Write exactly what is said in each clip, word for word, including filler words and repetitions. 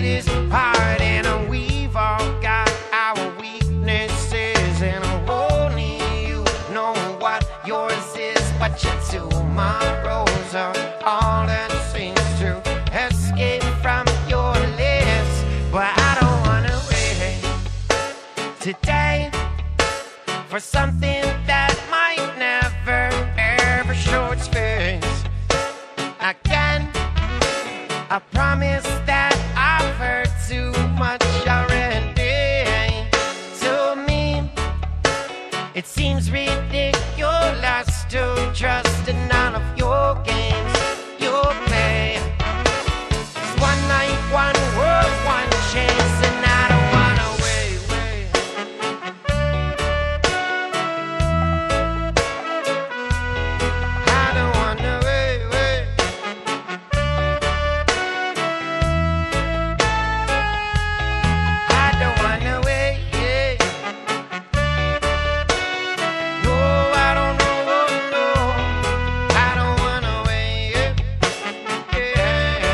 is hard, and we've all got our weaknesses, and only you know what yours is. But your tomorrows are all that seems to escape from your lips. But I don't wanna wait today for something that might never ever show its face again. I promise that I've heard too much already. To me, it seems ridiculous to trust in none of your games you play. It's one night, one world, one chance, and I don't wanna wait, wait. I don't wanna wait, wait. I don't wanna wait, yeah. No, I don't know, no. I don't wanna wait, yeah.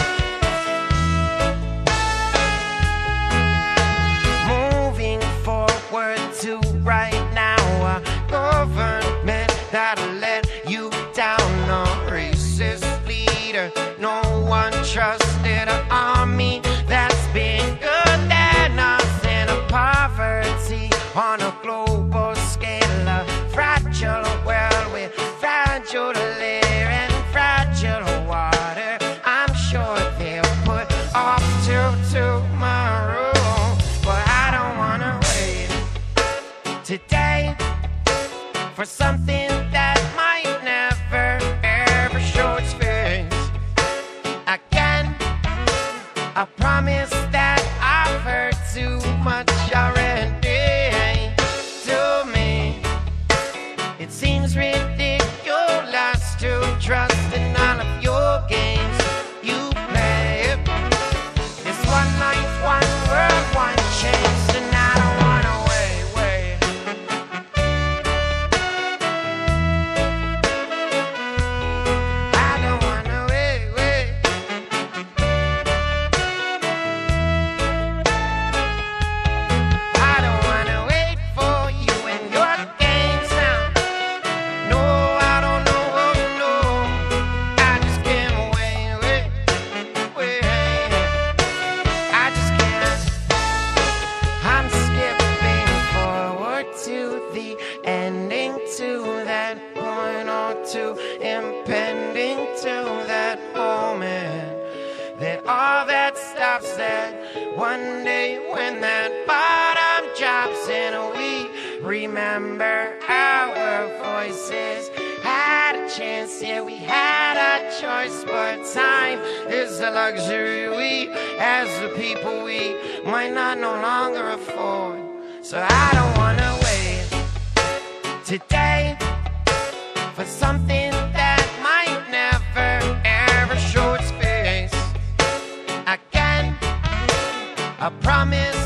Moving forward to right now, a government that'll let you down, a racist leader no one trusted, an army that's bigger than us, and a poverty on a global scale, a fragile world with fragile air and fragile water. I'm sure they'll put off till tomorrow, but I don't wanna wait today for something that might never ever show its face again. I promise that I've heard too much already. To me, it seems ridiculous to trust in none of your games you play. It's one life, one world, one chance, and I don't wanna wait, wait. I don't wanna wait, wait. I don't wanna wait for you and your games now. No, I don't know, oh no. I just can't wait, wait, wait. I just can't. I'm skipping forward to the ending, to that point, or to impending to that moment, that all that stops at one day when that bottom drops and we remember our voices had a chance, yeah, we had a choice, but time is a luxury we, as the people, we might not no longer afford. So I don't wanna wait today for something that might never ever show its face again. I promise